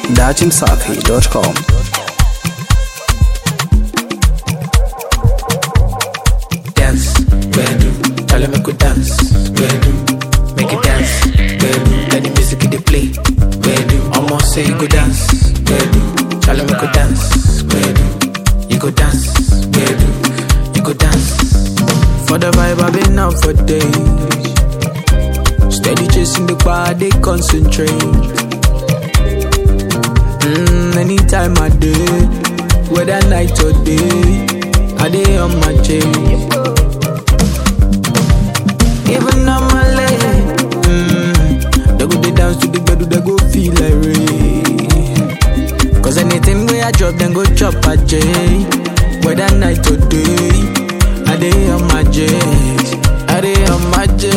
dachimsafi.com. Dance, bedu, tell me go dance, bedu, make it dance, bedu, let the music in the play, bedu, almost say you go dance, bedu, tell me go dance, bedu, you go dance, bedu, you go dance. For the vibe I've been out for days, steady chasing the bar, they concentrate. Anytime I day, whether night or day, I day on my chain. Even on my leg, they go they dance to the bed, they go feel like rain. Cause anything where I drop, then go chop a J. Whether night or day, I day on my J. I day on my J.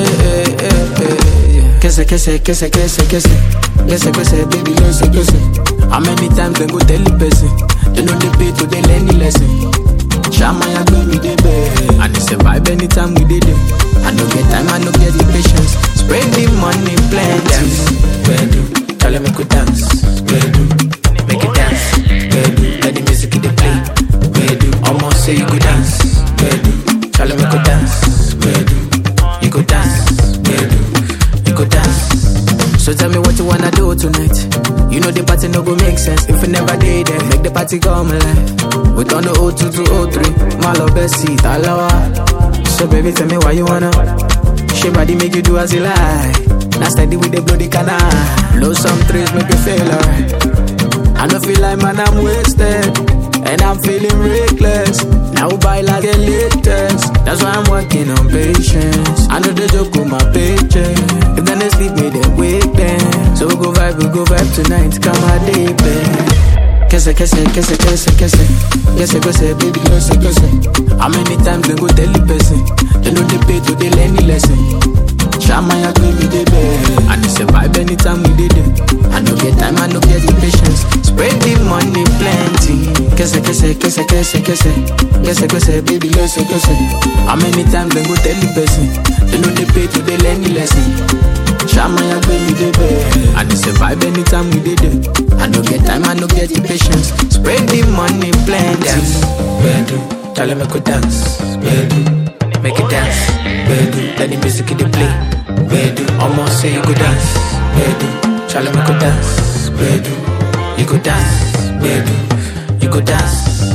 Kese, kese, kese, kese, kese. Kese, kese, baby, kese, kese. How many times they go tell the person? They know they pay to they learn the lesson. Shama ya go me the bed, and it's a vibe anytime we did it. I no get time, I no get the patience. Spread the money, plenty. Dance, bedu, tell me go dance, bedu, make it dance, bedu, let the music in the play, bedu, almost say you go dance, bedu, tell me go dance, bedu, you go dance, bedu, you go dance. So tell me what you wanna do tonight. You know the party no go make sense if you never did it. Make the party come alive. We turn the 02 to 03. My love best seat, alawa. So baby, tell me why you wanna. She body make you do as you like. Now steady with the bloody canal. Blow some trees, make you feel alright. I don't feel like man, I'm wasted, and I'm feeling reckless. Now buy like the latest. That's why I'm working on patience. I know the joke with my paycheck. If then they sleep me, they wake them. So we go vibe tonight. Come on, day, babe. Kese, kese, kese, kese, kese. Kese, kese, baby, kese, kese. How many times they go tell the person? They know they pay to they learn the lesson. Shama ya go me the bed, and it's a vibe anytime we did it. I no get time, I no get the patience. Spread the money plenty. Kese, kese, kese, kese, kese. Kese, kese, baby, kese, kese. How many times they go tell the person? They know they pay to they learn the lesson. Shama ya go me the bed, and it's a vibe anytime we did it. I no get time, I no get the patience. Spread the money plenty. Dance, bedu, tell me go dance, bedu, make it dance, bedu, let the music in the play, bedu, almost say you go dance, bedu, tell me go dance, bedu, you go dance, bedu, you go dance.